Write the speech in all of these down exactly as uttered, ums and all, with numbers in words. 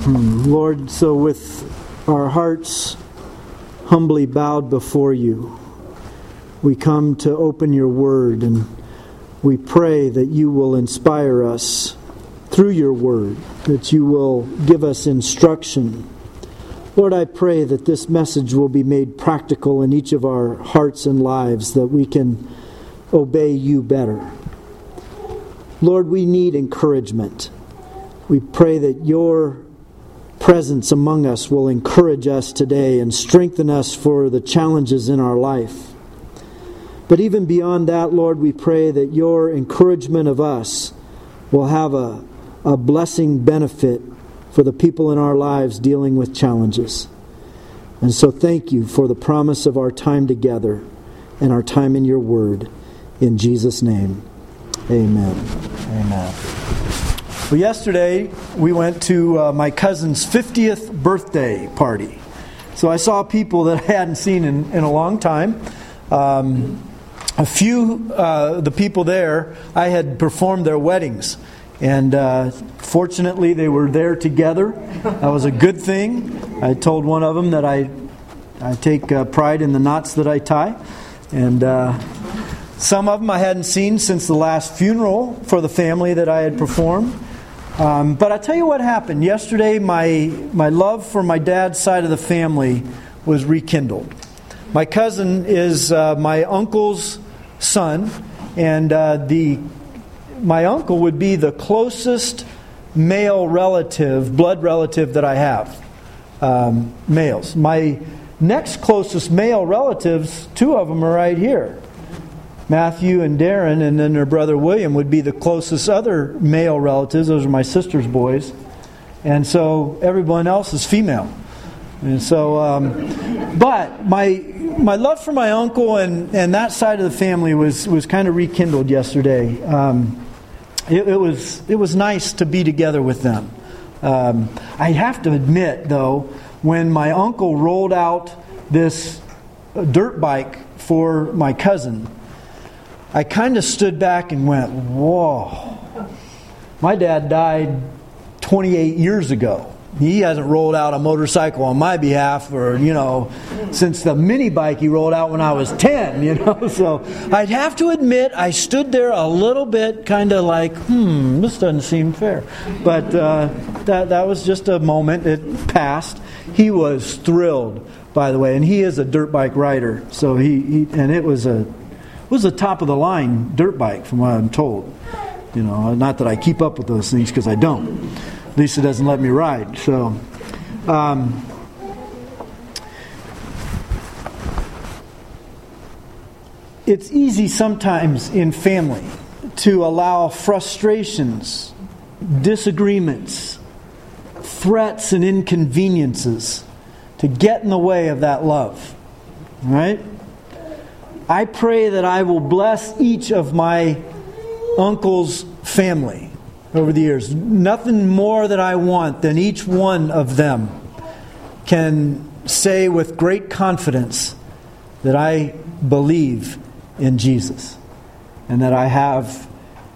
Lord, so with our hearts humbly bowed before you, we come to open your word, and we pray that you will inspire us through your word, that you will give us instruction. Lord, I pray that this message will be made practical in each of our hearts and lives, that we can obey you better. Lord, we need encouragement. We pray that your presence among us will encourage us today and strengthen us for the challenges in our life. But even beyond that, Lord, we pray that your encouragement of us will have a, a blessing benefit for the people in our lives dealing with challenges. And so thank you for the promise of our time together and our time in your word. In Jesus' name, amen. Amen. Well, yesterday we went to uh, my cousin's fiftieth birthday party. So I saw people that I hadn't seen in, in a long time. Um, a few, uh, the people there, I had performed their weddings. And uh, fortunately, they were there together. That was a good thing. I told one of them that I I take uh, pride in the knots that I tie. And uh, some of them I hadn't seen since the last funeral for the family that I had performed. Um, but I tell you what happened. Yesterday, my, my love for my dad's side of the family was rekindled. My cousin is uh, my uncle's son, and uh, the my uncle would be the closest male relative, blood relative that I have. Um, males. My next closest male relatives, two of them are right here. Matthew and Darren, and then their brother William would be the closest other male relatives. Those are my sister's boys. And so everyone else is female. And so, um, but my my love for my uncle and, and that side of the family was, was kind of rekindled yesterday. Um, it, it was it was nice to be together with them. Um, I have to admit, though, when my uncle rolled out this dirt bike for my cousin, I kind of stood back and went, whoa. My dad died twenty-eight years ago. He hasn't rolled out a motorcycle on my behalf or, you know, since the mini bike he rolled out when I was ten, you know. So I'd have to admit I stood there a little bit kind of like, hmm, this doesn't seem fair. But uh, that, that was just a moment. It passed. He was thrilled, by the way, and he is a dirt bike rider. So he, he and it was a it was a top of the line dirt bike, from what I'm told. You know, not that I keep up with those things, because I don't. Lisa doesn't let me ride. So, um, it's easy sometimes in family to allow frustrations, disagreements, threats, and inconveniences to get in the way of that love. Right? I pray that I will bless each of my uncle's family over the years. Nothing more that I want than each one of them can say with great confidence that I believe in Jesus and that I have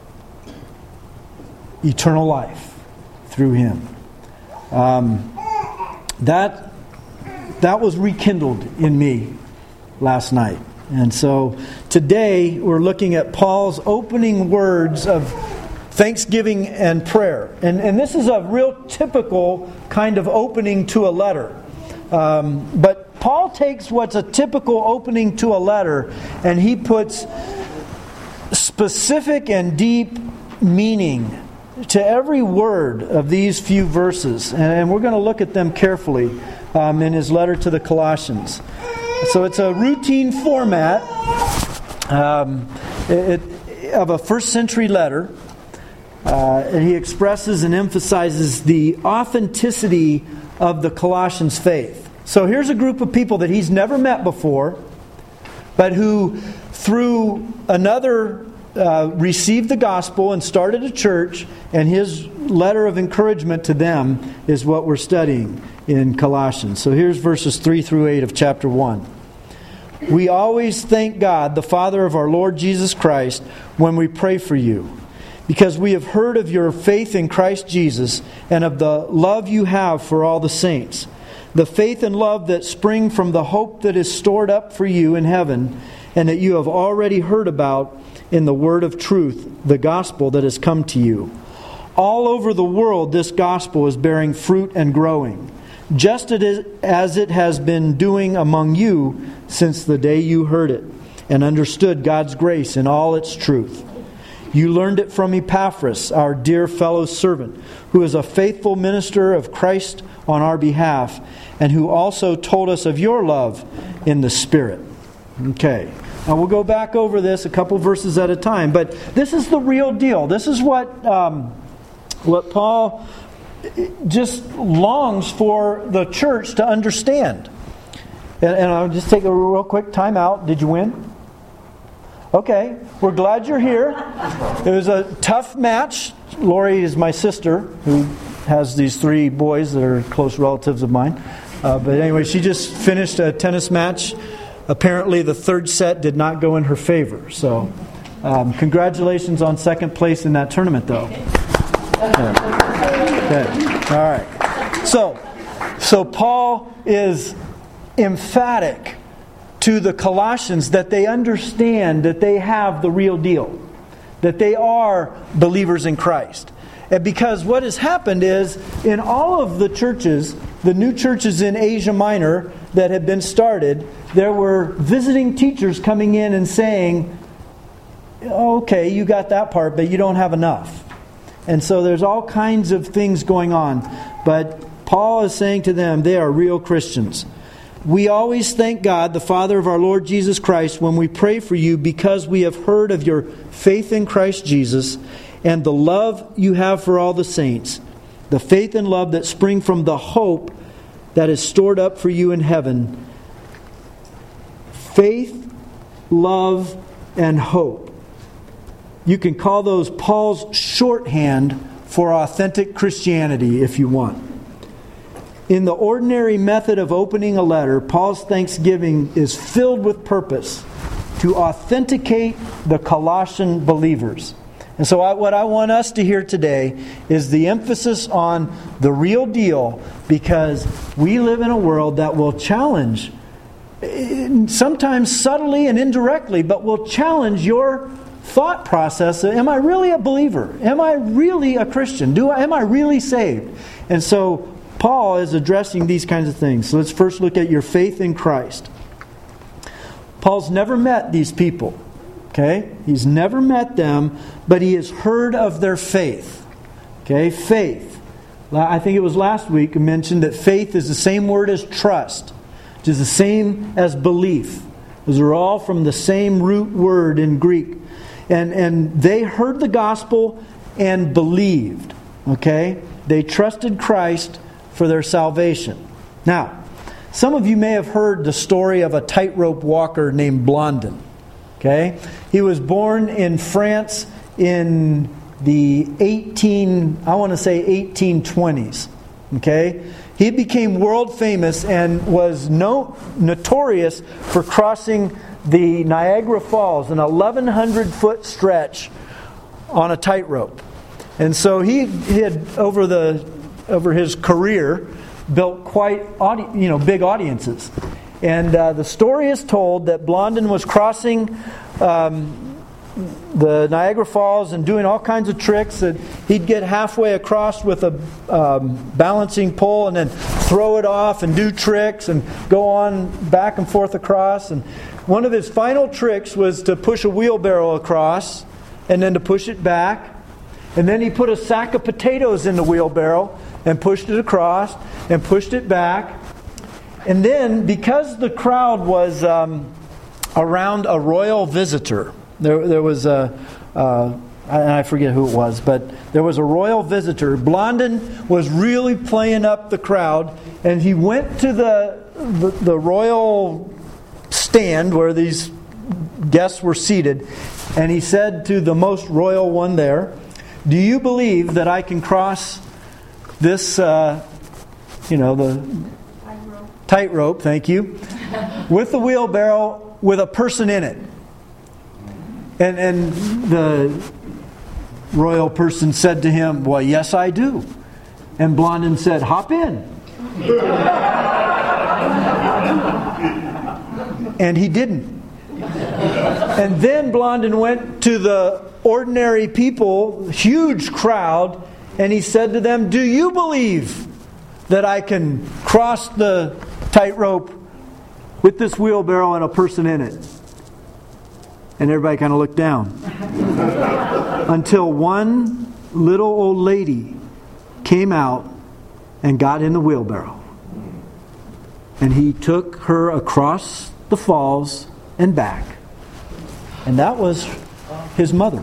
eternal life through Him. Um, that that was rekindled in me last night. And so today we're looking at Paul's opening words of thanksgiving and prayer. And, and this is a real typical kind of opening to a letter. Um, but Paul takes what's a typical opening to a letter and he puts specific and deep meaning to every word of these few verses. And, and we're going to look at them carefully um, in his letter to the Colossians. So it's a routine format um, it, it, of a first century letter. Uh, and he expresses and emphasizes the authenticity of the Colossians' faith. So here's a group of people that he's never met before, but who, through another, uh, received the gospel and started a church, and his letter of encouragement to them is what we're studying in Colossians. So here's verses three through eight of chapter one. We always thank God, the Father of our Lord Jesus Christ, when we pray for you, because we have heard of your faith in Christ Jesus and of the love you have for all the saints. The faith and love that spring from the hope that is stored up for you in heaven and that you have already heard about in the word of truth, the gospel that has come to you. All over the world, this gospel is bearing fruit and growing, just as it has been doing among you since the day you heard it and understood God's grace in all its truth. You learned it from Epaphras, our dear fellow servant, who is a faithful minister of Christ on our behalf, and who also told us of your love in the Spirit. Okay. Now we'll go back over this a couple verses at a time, but this is the real deal. This is what um, what Paul just longs for the church to understand. And, and I'll just take a real quick time out. Did you win? Okay, we're glad you're here. It was a tough match. Lori is my sister, who has these three boys that are close relatives of mine. Uh, but anyway, she just finished a tennis match. Apparently, the third set did not go in her favor. So, um, congratulations on second place in that tournament, though. Okay. Okay. All right. So, so Paul is emphatic to the Colossians that they understand that they have the real deal, that they are believers in Christ. And because what has happened is, in all of the churches, the new churches in Asia Minor that had been started, there were visiting teachers coming in and saying, okay, you got that part, but you don't have enough. And so there's all kinds of things going on. But Paul is saying to them, they are real Christians. We always thank God, the Father of our Lord Jesus Christ, when we pray for you, because we have heard of your faith in Christ Jesus and the love you have for all the saints, the faith and love that spring from the hope that is stored up for you in heaven. Faith, love, and hope. You can call those Paul's shorthand for authentic Christianity if you want. In the ordinary method of opening a letter, Paul's thanksgiving is filled with purpose to authenticate the Colossian believers. And so I, what I want us to hear today is the emphasis on the real deal, because we live in a world that will challenge, sometimes subtly and indirectly, but will challenge your thought process. Am I really a believer? Am I really a Christian? Do I, am I really saved? And so Paul is addressing these kinds of things. So let's first look at your faith in Christ. Paul's never met these people. Okay? He's never met them, but he has heard of their faith. Okay? Faith. I think it was last week I mentioned that faith is the same word as trust, which is the same as belief. Those are all from the same root word in Greek. And, and they heard the gospel and believed. Okay? They trusted Christ for their salvation. Now, some of you may have heard the story of a tightrope walker named Blondin. Okay? He was born in France in the eighteen, I want to say eighteen twenties. Okay? He became world famous and was no, notorious for crossing the Niagara Falls, an eleven hundred foot stretch on a tightrope. And so he, he had over the over his career built quite audi- you know big audiences. And uh, the story is told that Blondin was crossing um, the Niagara Falls and doing all kinds of tricks. That he'd get halfway across with a um, balancing pole and then throw it off and do tricks and go on back and forth across. And one of his final tricks was to push a wheelbarrow across and then to push it back. And then he put a sack of potatoes in the wheelbarrow and pushed it across and pushed it back. And then, because the crowd was um, around a royal visitor, there, there was a, uh, I forget who it was, but there was a royal visitor. Blondin was really playing up the crowd, and he went to the, the, the royal stand where these guests were seated, and he said to the most royal one there, "Do you believe that I can cross this, uh, you know, the tightrope, thank you, with the wheelbarrow with a person in it?" And and the royal person said to him, "Well, yes, I do." And Blondin said, "Hop in." And he didn't. And then Blondin went to the ordinary people, huge crowd, and he said to them, "Do you believe that I can cross the tightrope with this wheelbarrow and a person in it?" And everybody kind of looked down. Until one little old lady came out and got in the wheelbarrow. And he took her across the falls and back. And that was his mother.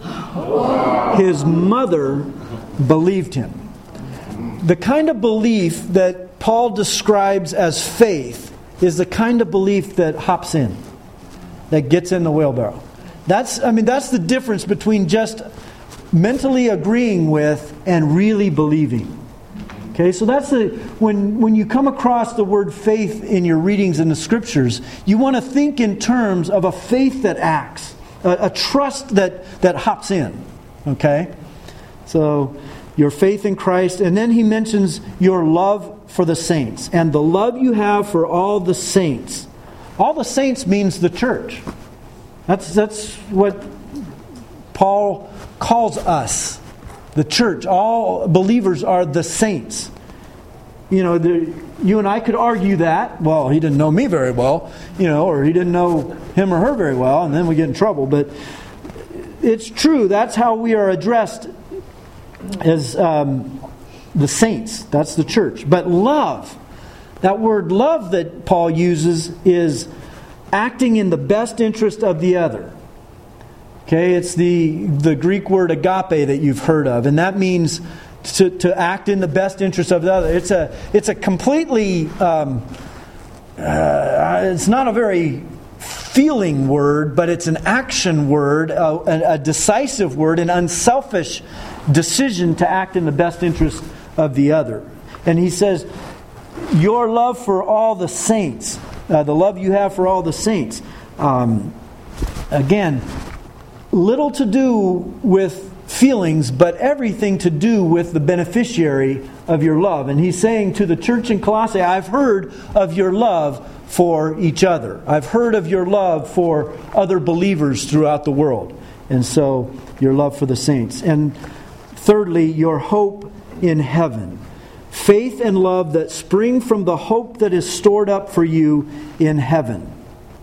His mother believed him. The kind of belief that Paul describes as faith is the kind of belief that hops in, that gets in the wheelbarrow. That's, I mean, that's the difference between just mentally agreeing with and really believing. Okay, so that's the when when you come across the word faith in your readings in the Scriptures, you want to think in terms of a faith that acts, a, a trust that that hops in. Okay, so your faith in Christ, and then he mentions your love for the saints and the love you have for all the saints. All the saints means the church. That's that's what Paul calls us. The church, all believers are the saints. You know, the, you and I could argue that, well, he didn't know me very well, you know, or he didn't know him or her very well, and then we get in trouble. But it's true, that's how we are addressed as um, the saints. That's the church. But love, that word love that Paul uses is acting in the best interest of the other. Okay, it's the, the Greek word agape that you've heard of, and that means to, to act in the best interest of the other. It's a it's a completely um, uh, it's not a very feeling word, but it's an action word, a, a decisive word, an unselfish decision to act in the best interest of the other. And he says, your love for all the saints, uh, the love you have for all the saints. Um, again, little to do with feelings, but everything to do with the beneficiary of your love. And he's saying to the church in Colossae, I've heard of your love for each other. I've heard of your love for other believers throughout the world. And so, your love for the saints. And thirdly, your hope in heaven. Faith and love that spring from the hope that is stored up for you in heaven.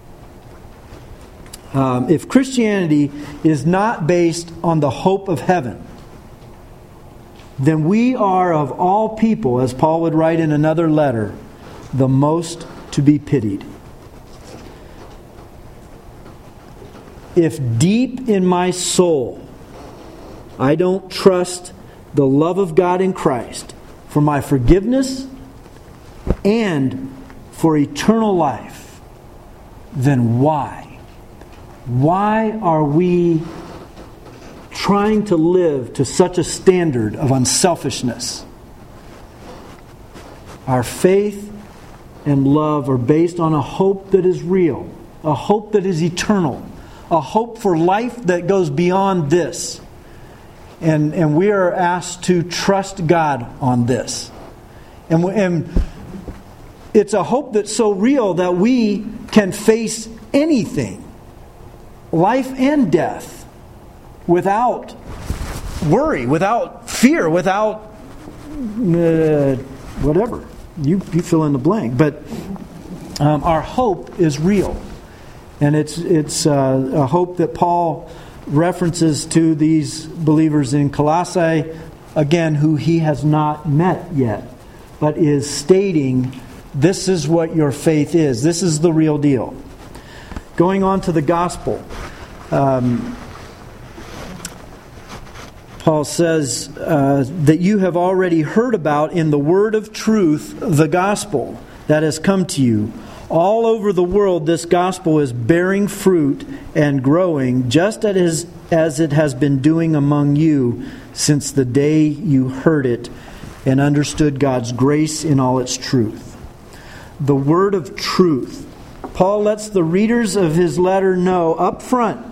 Um, if Christianity is not based on the hope of heaven, then we are of all people, as Paul would write in another letter, the most to be pitied. If deep in my soul I don't trust the love of God in Christ for my forgiveness and for eternal life, then why? Why are we trying to live to such a standard of unselfishness? Our faith and love are based on a hope that is real, a hope that is eternal, a hope for life that goes beyond this. And, and we are asked to trust God on this. And, and it's a hope that's so real that we can face anything, life and death, without worry, without fear, without uh, whatever. You, you fill in the blank. But um, our hope is real. And it's, it's uh, a hope that Paul references to these believers in Colossae, again, who he has not met yet, but is stating, this is what your faith is. This is the real deal. Going on to the gospel, um, Paul says uh, that you have already heard about in the word of truth the gospel that has come to you. All over the world, this gospel is bearing fruit and growing, just as, as it has been doing among you since the day you heard it and understood God's grace in all its truth. The word of truth. Paul lets the readers of his letter know up front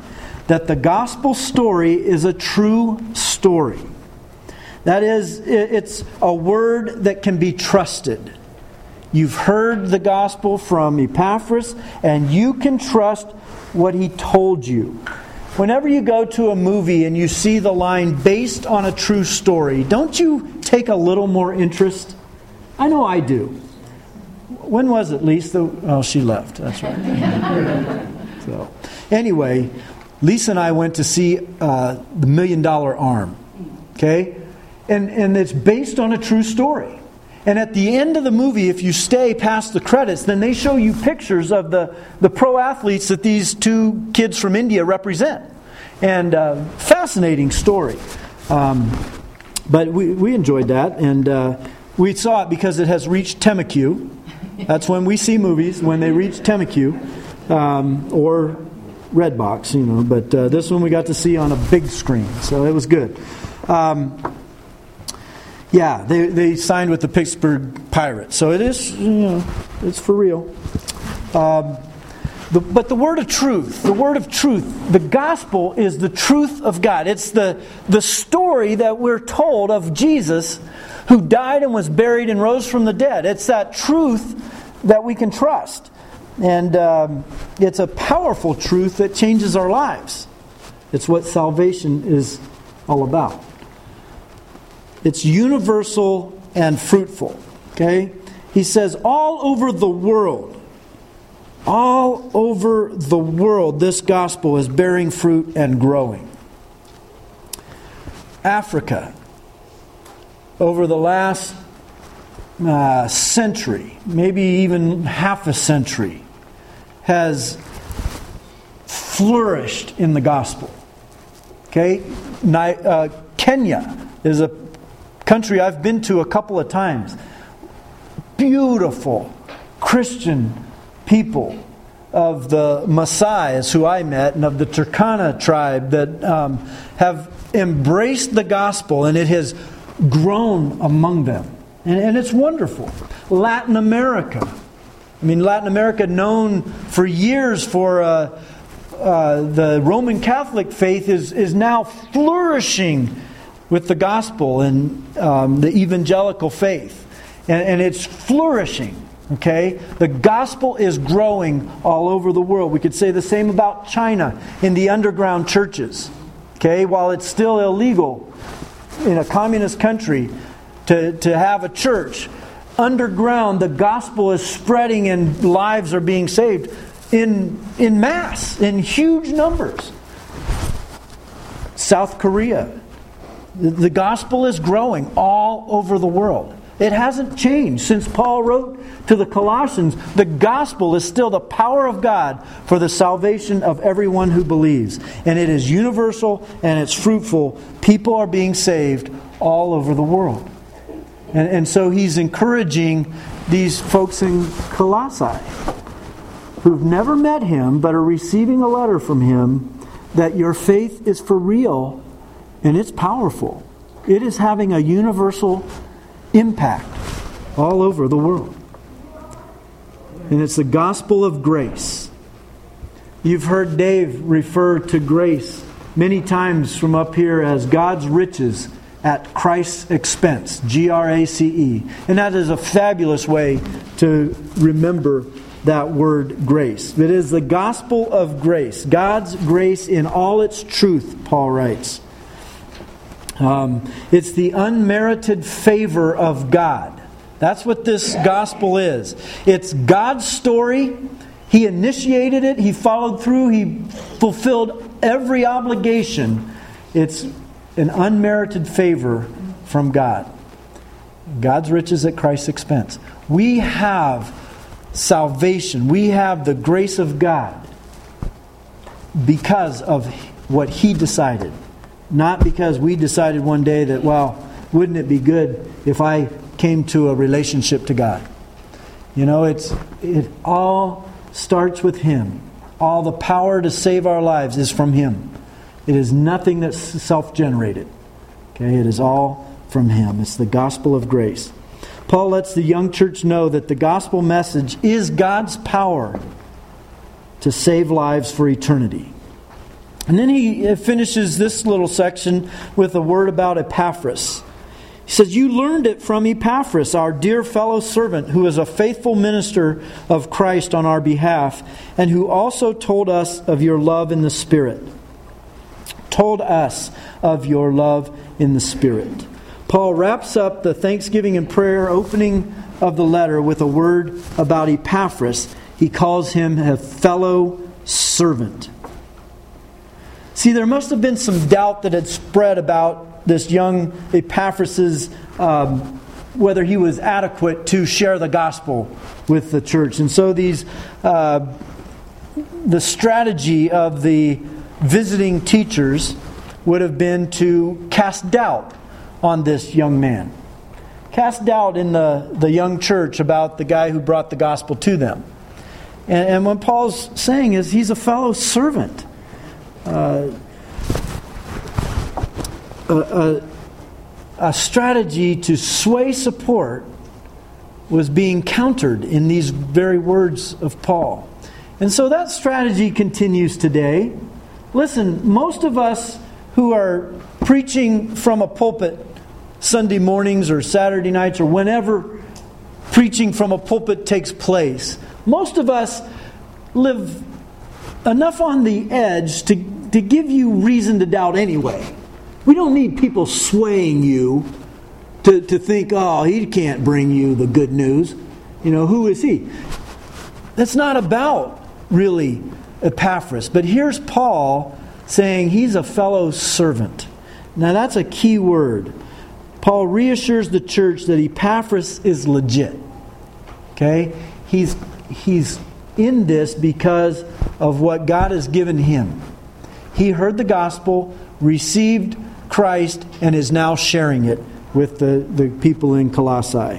that the gospel story is a true story. That is, it's a word that can be trusted. You've heard the gospel from Epaphras, and you can trust what he told you. Whenever you go to a movie and you see the line based on a true story, don't you take a little more interest? I know I do. When was it, Lisa? Oh, she left. That's right. So, anyway, Lisa and I went to see uh, The Million Dollar Arm. Okay? And, and it's based on a true story. And at the end of the movie, if you stay past the credits, then they show you pictures of the, the pro athletes that these two kids from India represent. And uh, fascinating story. Um, but we, we enjoyed that. And uh, we saw it because it has reached Temecula. That's when we see movies, when they reach Temecula. Um, or Redbox, you know. But uh, this one we got to see on a big screen. So it was good. Um Yeah, they they signed with the Pittsburgh Pirates, so it is, you know, it's for real. Um, the, but the word of truth, the word of truth, the gospel is the truth of God. It's the the story that we're told of Jesus, who died and was buried and rose from the dead. It's that truth that we can trust, and um, it's a powerful truth that changes our lives. It's what salvation is all about. It's universal and fruitful. Okay? He says all over the world, all over the world, this gospel is bearing fruit and growing. Africa, over the last uh, century, maybe even half a century, has flourished in the gospel. Okay? Ni- uh, Kenya is a country I've been to a couple of times. Beautiful Christian people of the Maasais who I met, and of the Turkana tribe that um, have embraced the gospel, and it has grown among them. And, and it's wonderful. Latin America. I mean, Latin America, known for years for uh, uh, the Roman Catholic faith, is, is now flourishing with the gospel and um, the evangelical faith. And, and it's flourishing. Okay? The gospel is growing all over the world. We could say the same about China in the underground churches. Okay? While it's still illegal in a communist country to, to have a church, underground the gospel is spreading and lives are being saved in, in mass, in huge numbers. South Korea. The gospel is growing all over the world. It hasn't changed. Since Paul wrote to the Colossians, the gospel is still the power of God for the salvation of everyone who believes. And it is universal and it's fruitful. People are being saved all over the world. And, and so he's encouraging these folks in Colossae who've never met him but are receiving a letter from him that your faith is for real. And it's powerful. It is having a universal impact all over the world. And it's the gospel of grace. You've heard Dave refer to grace many times from up here as God's riches at Christ's expense. G R A C E. And that is a fabulous way to remember that word grace. It is the gospel of grace. God's grace in all its truth, Paul writes. Um, it's the unmerited favor of God. That's what this gospel is. It's God's story. He initiated it. He followed through. He fulfilled every obligation. It's an unmerited favor from God. God's riches at Christ's expense. We have salvation. We have the grace of God because of what He decided. Not because we decided one day that, well, wouldn't it be good if I came to a relationship to God? You know, it's it all starts with Him. All the power to save our lives is from Him. It is nothing that's self-generated. Okay, it is all from Him. It's the gospel of grace. Paul lets the young church know that the gospel message is God's power to save lives for eternity. And then he finishes this little section with a word about Epaphras. He says, "You learned it from Epaphras, our dear fellow servant, who is a faithful minister of Christ on our behalf, and who also told us of your love in the Spirit." Told us of your love in the Spirit. Paul wraps up the thanksgiving and prayer opening of the letter with a word about Epaphras. He calls him a fellow servant. See, there must have been some doubt that had spread about this young Epaphras' um, whether he was adequate to share the gospel with the church. And so these uh, the strategy of the visiting teachers would have been to cast doubt on this young man. Cast doubt in the, the young church about the guy who brought the gospel to them. And, and what Paul's saying is he's a fellow servant. Uh, a, a, a strategy to sway support was being countered in these very words of Paul. And so that strategy continues today. Listen, most of us who are preaching from a pulpit Sunday mornings or Saturday nights or whenever preaching from a pulpit takes place, most of us live enough on the edge to, to give you reason to doubt anyway. We don't need people swaying you to, to think, oh, he can't bring you the good news. You know, who is he? That's not about really Epaphras. But here's Paul saying he's a fellow servant. Now that's a key word. Paul reassures the church that Epaphras is legit. Okay? He's he's in this because of what God has given him. He heard the gospel, received Christ, and is now sharing it with the, the people in Colossae.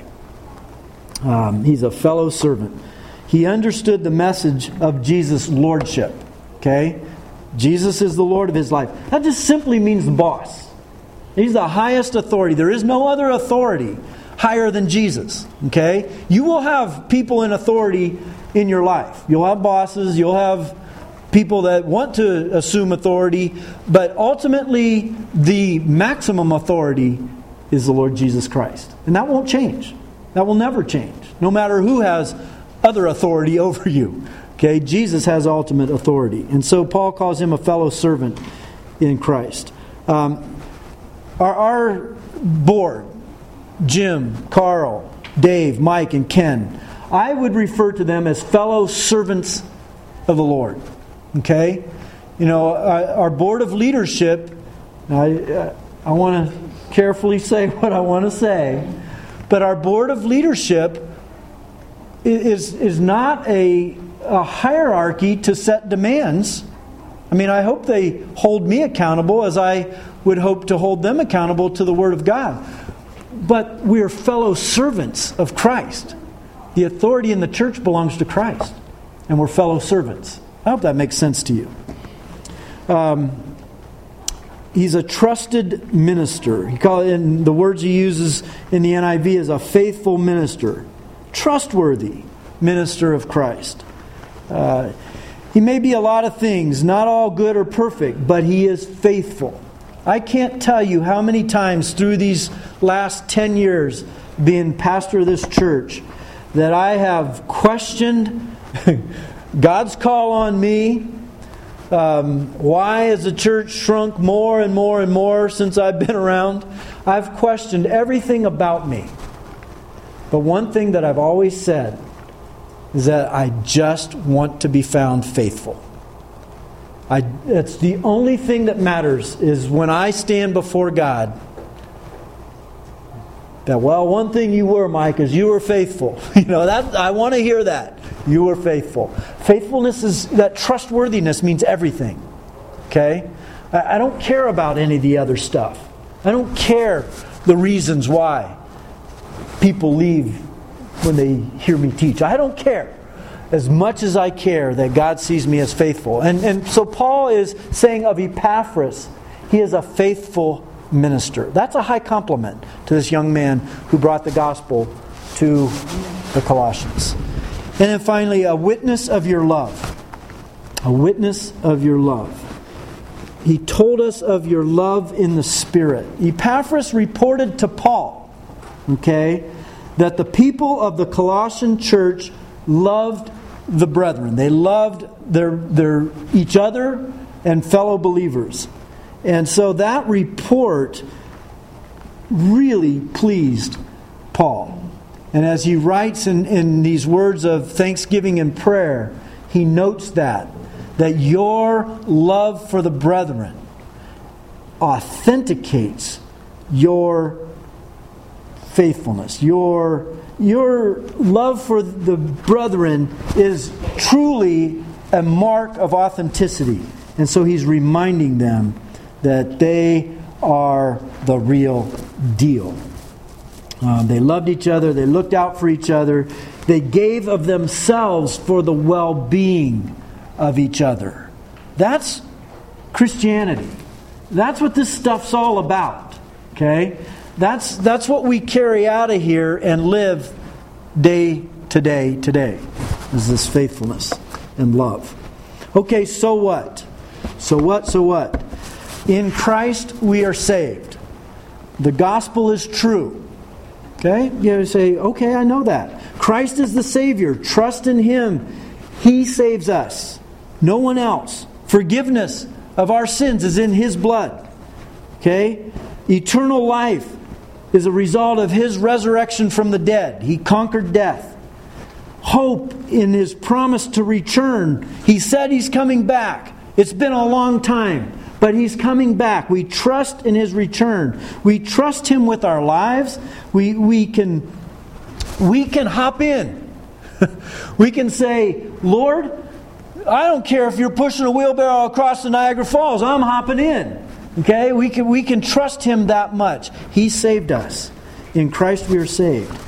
Um, he's a fellow servant. He understood the message of Jesus' lordship. Okay? Jesus is the Lord of his life. That just simply means the boss. He's the highest authority. There is no other authority higher than Jesus. Okay? You will have people in authority in your life. You'll have bosses. You'll have people that want to assume authority. But ultimately, the maximum authority is the Lord Jesus Christ. And that won't change. That will never change. No matter who has other authority over you. Okay? Jesus has ultimate authority. And so Paul calls him a fellow servant in Christ. Um, our, our board, Jim, Carl, Dave, Mike, and Ken, I would refer to them as fellow servants of the Lord. Okay? You know, our, our board of leadership, I, I want to carefully say what I want to say, but our board of leadership is, is not a, a hierarchy to set demands. I mean, I hope they hold me accountable as I would hope to hold them accountable to the Word of God. But we're fellow servants of Christ. The authority in the church belongs to Christ. And we're fellow servants. I hope that makes sense to you. Um, he's a trusted minister. He call it, in the words he uses in the N I V is a faithful minister. Trustworthy minister of Christ. Uh, he may be a lot of things, not all good or perfect, but he is faithful. I can't tell you how many times through these last ten years being pastor of this church that I have questioned God's call on me. Um, why has the church shrunk more and more and more since I've been around? I've questioned everything about me. But one thing that I've always said is that I just want to be found faithful. I, it's the only thing that matters is when I stand before God. That, well, one thing you were, Mike, is you were faithful. You know, that I want to hear that. You were faithful. Faithfulness is, that trustworthiness means everything. Okay? I, I don't care about any of the other stuff. I don't care the reasons why people leave when they hear me teach. I don't care as much as I care that God sees me as faithful. And, and so Paul is saying of Epaphras, he is a faithful minister. That's a high compliment to this young man who brought the gospel to the Colossians. And then finally, a witness of your love. A witness of your love. he told us of your love in the Spirit. Epaphras reported to Paul, okay, that the people of the Colossian church loved the brethren. They loved their, their each other and fellow believers. And so that report really pleased Paul. And as he writes in, in these words of thanksgiving and prayer, he notes that, that your love for the brethren authenticates your faithfulness. Your, your love for the brethren is truly a mark of authenticity. And so he's reminding them that they are the real deal. Um, they loved each other. They looked out for each other. They gave of themselves for the well-being of each other. That's Christianity. That's what this stuff's all about. Okay? That's that's what we carry out of here and live day to day today. Is this faithfulness and love. Okay, so what? So what? So what? In Christ we are saved. The gospel is true. Okay? You say, okay, I know that. Christ is the Savior. Trust in Him. He saves us. No one else. Forgiveness of our sins is in His blood. Okay? Eternal life is a result of His resurrection from the dead. He conquered death. Hope in His promise to return. He said He's coming back. It's been a long time, but He's coming back. We trust in His return. We trust Him with our lives. We we can we can hop in. We can say, Lord, I don't care if you're pushing a wheelbarrow across the Niagara Falls. I'm hopping in. Okay? We can we can trust Him that much. He saved us. In Christ we are saved.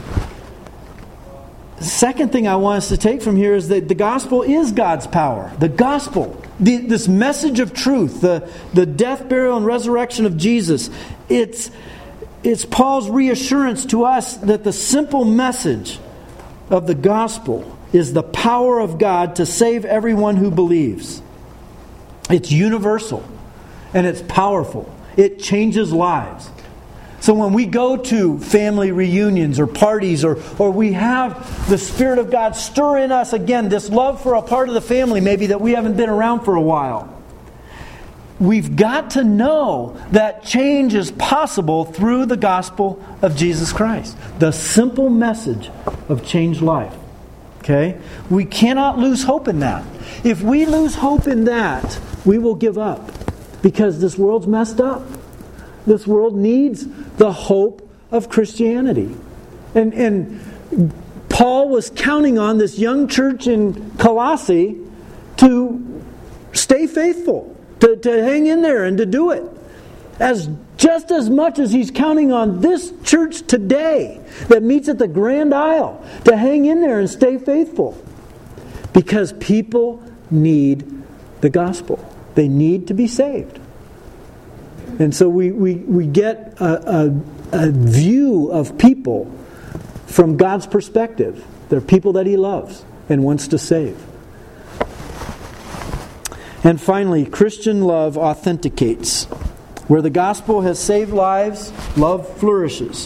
The second thing I want us to take from here is that the gospel is God's power. The gospel, the, this message of truth, the, the death, burial, and resurrection of Jesus, it's, it's Paul's reassurance to us that the simple message of the gospel is the power of God to save everyone who believes. It's universal and it's powerful. It changes lives. So when we go to family reunions or parties or, or we have the Spirit of God stir in us again, this love for a part of the family maybe that we haven't been around for a while, we've got to know that change is possible through the gospel of Jesus Christ. The simple message of changed life. Okay? We cannot lose hope in that. If we lose hope in that, we will give up because this world's messed up. This world needs the hope of Christianity. And, and Paul was counting on this young church in Colossae to stay faithful, to, to hang in there and to do it. As just as much as he's counting on this church today that meets at the Grand Isle to hang in there and stay faithful. Because people need the gospel. They need to be saved. And so we, we, we get a, a, a view of people from God's perspective. They're people that He loves and wants to save. And finally, Christian love authenticates. Where the gospel has saved lives, love flourishes.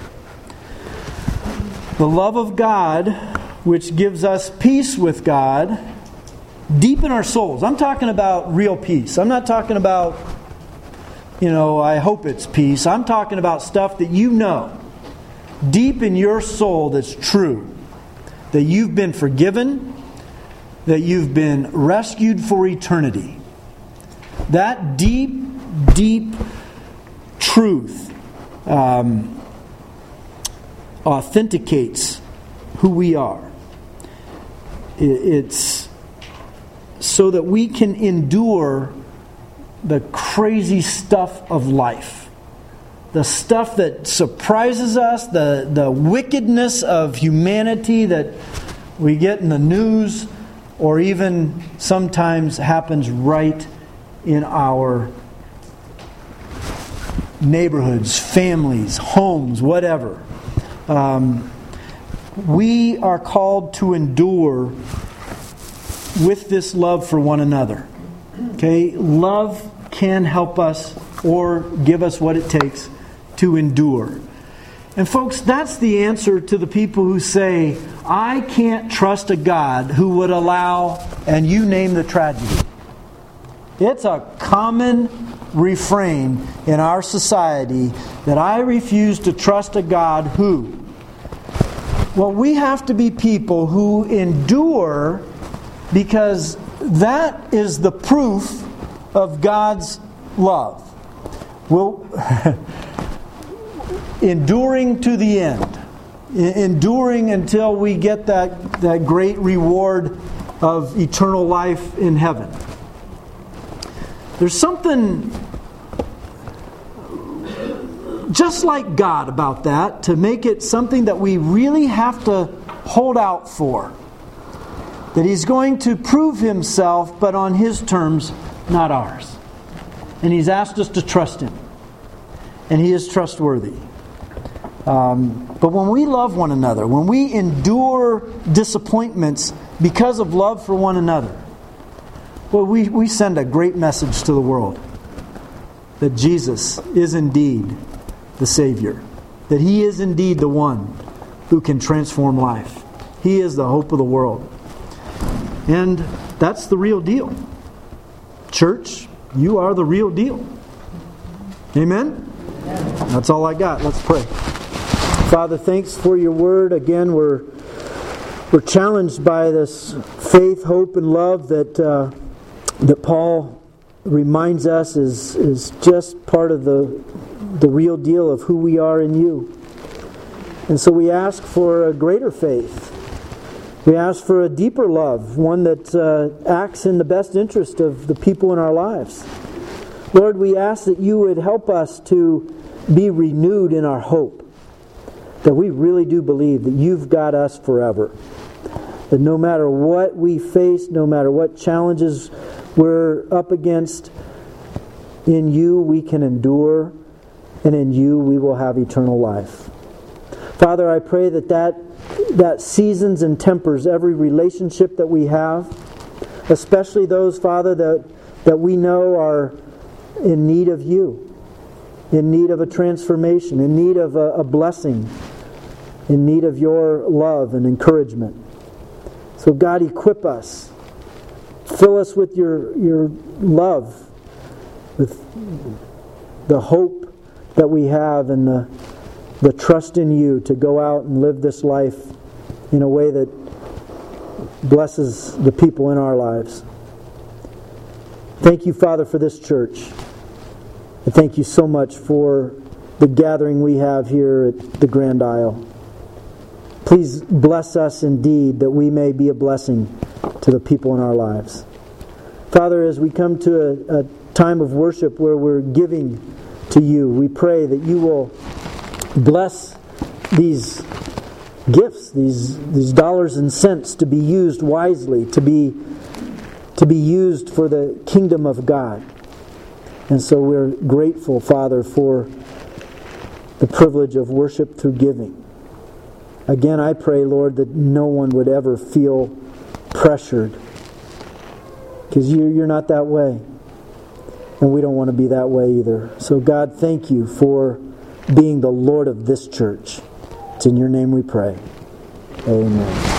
The love of God, which gives us peace with God, deep in our souls. I'm talking about real peace. I'm not talking about, you know, I hope it's peace. I'm talking about stuff that you know, deep in your soul that's true. That you've been forgiven, that you've been rescued for eternity. That deep, deep truth um, authenticates who we are. It's so that we can endure the crazy stuff of life. The stuff that surprises us, the, the wickedness of humanity that we get in the news, or even sometimes happens right in our neighborhoods, families, homes, whatever. Um, we are called to endure with this love for one another. Okay? Love can help us or give us what it takes to endure. And folks, that's the answer to the people who say, I can't trust a God who would allow, and you name the tragedy. It's a common refrain in our society that I refuse to trust a God who. Well, we have to be people who endure, because that is the proof of God's love. Well, enduring to the end. Enduring until we get that, that great reward of eternal life in heaven. There's something just like God about that, to make it something that we really have to hold out for. That He's going to prove Himself, but on His terms, not ours. And He's asked us to trust Him. And He is trustworthy. Um, but when we love one another, when we endure disappointments because of love for one another, well, we, we send a great message to the world. That Jesus is indeed the Savior. That He is indeed the one who can transform life. He is the hope of the world. And that's the real deal. Church, you are the real deal. Amen? That's all I got. Let's pray. Father, thanks for your word. Again, we're we're challenged by this faith, hope, and love that uh, that Paul reminds us is is just part of the the real deal of who we are in you. And so we ask for a greater faith. We ask for a deeper love, one that uh, acts in the best interest of the people in our lives. Lord, we ask that you would help us to be renewed in our hope. That we really do believe that you've got us forever. That no matter what we face, no matter what challenges we're up against, in you we can endure, and in you we will have eternal life. Father, I pray that that, that seasons and tempers every relationship that we have, especially those, Father, that, that we know are in need of you, in need of a transformation, in need of a, a blessing, in need of your love and encouragement. So God, equip us. Fill us with your, your love, with the hope that we have and the, the trust in you to go out and live this life in a way that blesses the people in our lives. Thank you, Father, for this church. And thank you so much for the gathering we have here at the Grand Isle. Please bless us indeed that we may be a blessing to the people in our lives. Father, as we come to a, a time of worship where we're giving to you, we pray that you will bless these gifts, these these dollars and cents to be used wisely, to be to be used for the kingdom of God. And so we're grateful, Father, for the privilege of worship through giving. Again, I pray, Lord, that no one would ever feel pressured, because you, you're not that way. And we don't want to be that way either. So God, thank you for being the Lord of this church. It's in your name we pray. Amen.